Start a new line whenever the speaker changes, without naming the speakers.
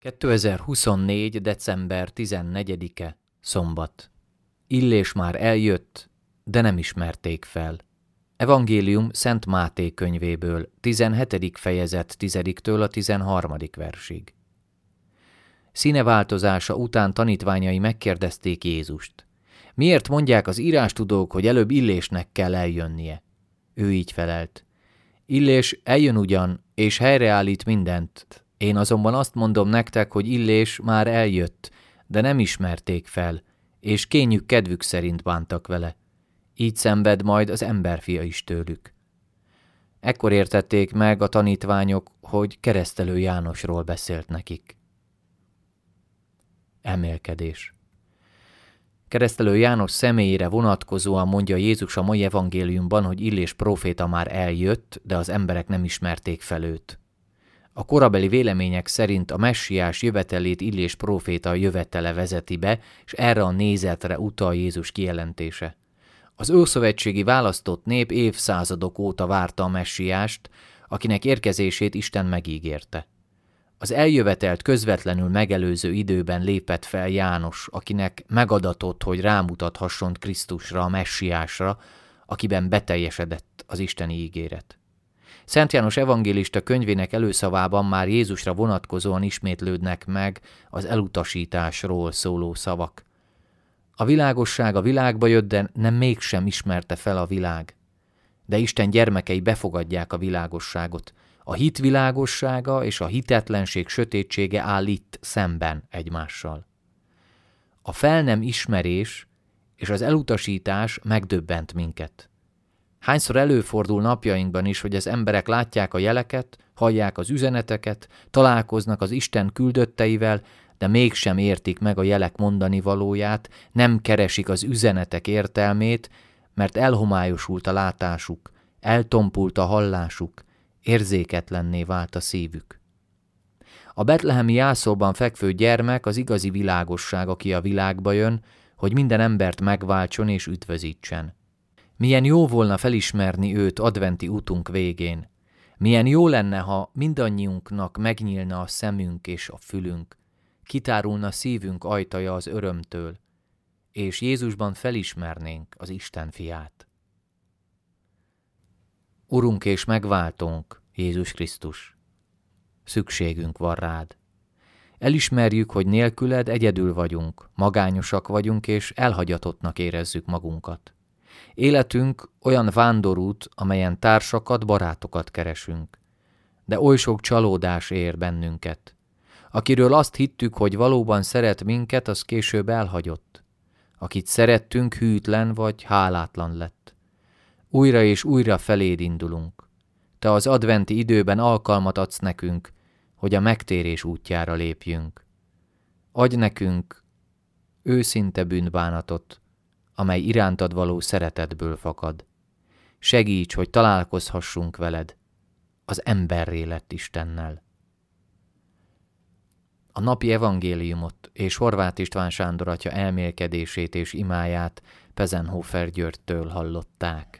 2024. december 14-e, szombat. Illés már eljött, de nem ismerték fel. Evangélium Szent Máté könyvéből, 17. fejezet 10-től a 13. versig. Színeváltozása után tanítványai megkérdezték Jézust. Miért mondják az írástudók, hogy előbb Illésnek kell eljönnie? Ő így felelt. Illés eljön ugyan, és helyreállít mindent. Én azonban azt mondom nektek, hogy Illés már eljött, de nem ismerték fel, és kényük kedvük szerint bántak vele. Így szenved majd az emberfia is tőlük. Ekkor értették meg a tanítványok, hogy Keresztelő Jánosról beszélt nekik. Elmélkedés. Keresztelő János személyére vonatkozóan mondja Jézus a mai evangéliumban, hogy Illés próféta már eljött, de az emberek nem ismerték fel őt. A korabeli vélemények szerint a messiás jövetelét Illés próféta jövetele vezeti be, és erre a nézetre utal Jézus kijelentése. Az ószövetségi választott nép évszázadok óta várta a messiást, akinek érkezését Isten megígérte. Az eljövetelt közvetlenül megelőző időben lépett fel János, akinek megadatott, hogy rámutathasson Krisztusra, a messiásra, akiben beteljesedett az isteni ígéret. Szent János evangélista könyvének előszavában már Jézusra vonatkozóan ismétlődnek meg az elutasításról szóló szavak. A világosság a világba jött, de nem mégsem ismerte fel a világ. De Isten gyermekei befogadják a világosságot. A hit világossága és a hitetlenség sötétsége áll itt szemben egymással. A fel nem ismerés és az elutasítás megdöbbent minket. Hányszor előfordul napjainkban is, hogy az emberek látják a jeleket, hallják az üzeneteket, találkoznak az Isten küldötteivel, de mégsem értik meg a jelek mondani valóját, nem keresik az üzenetek értelmét, mert elhomályosult a látásuk, eltompult a hallásuk, érzéketlenné vált a szívük. A betlehemi jászolban fekvő gyermek az igazi világosság, aki a világba jön, hogy minden embert megváltson és üdvözítsen. Milyen jó volna felismerni őt adventi útunk végén. Milyen jó lenne, ha mindannyiunknak megnyílna a szemünk és a fülünk, kitárulna szívünk ajtaja az örömtől, és Jézusban felismernénk az Isten fiát. Urunk és megváltónk, Jézus Krisztus, szükségünk van rád. Elismerjük, hogy nélküled egyedül vagyunk, magányosak vagyunk, és elhagyatottnak érezzük magunkat. Életünk olyan vándorút, amelyen társakat, barátokat keresünk. De oly sok csalódás ér bennünket. Akiről azt hittük, hogy valóban szeret minket, az később elhagyott. Akit szerettünk, hűtlen vagy hálátlan lett. Újra és újra feléd indulunk. Te az adventi időben alkalmat adsz nekünk, hogy a megtérés útjára lépjünk. Adj nekünk őszinte bűnbánatot, amely irántad való szeretetből fakad. Segíts, hogy találkozhassunk veled, az emberré lett Istennel. A napi evangéliumot és Horváth István Sándor atya elmélkedését és imáját Pezenhofer Györgytől hallották.